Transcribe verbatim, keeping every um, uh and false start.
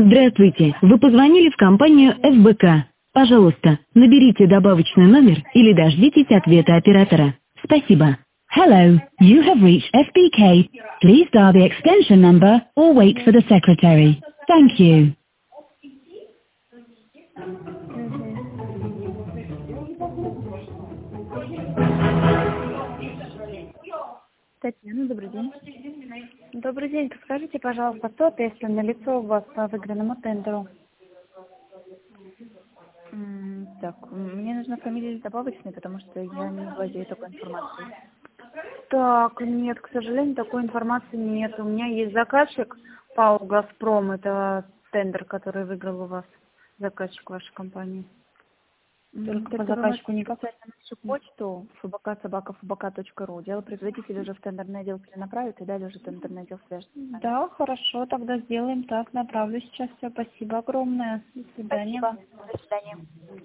Здравствуйте, вы позвонили в компанию эф бэ ка. Пожалуйста, наберите добавочный номер или дождитесь ответа оператора. Спасибо. Hello, you have reached эф бэ ка. Please dial the extension number or wait for the secretary. Thank you. Мгм. Татьяна, добрый день. Добрый день. Подскажите, пожалуйста, кто ответственный лицо у вас по выигранному тендеру? М, Так, м, мне нужна фамилия добавочной, потому что я не владею такой информацией. Так, нет, к сожалению, такой информации нет. У меня есть заказчик ПАО «Газпром». Это тендер, который выиграл у вас, заказчик вашей компании. М, Только по Тогда вы можете заказчику никак. написать на нашу почту фбк собака эф бэ ка точка ру. Дело производителя уже в тендерный отдел перенаправит, и далее уже тендерный отдел свяжется с нами. Да, хорошо, тогда сделаем так. Направлю сейчас все. Спасибо огромное. До свидания. Спасибо. До свидания.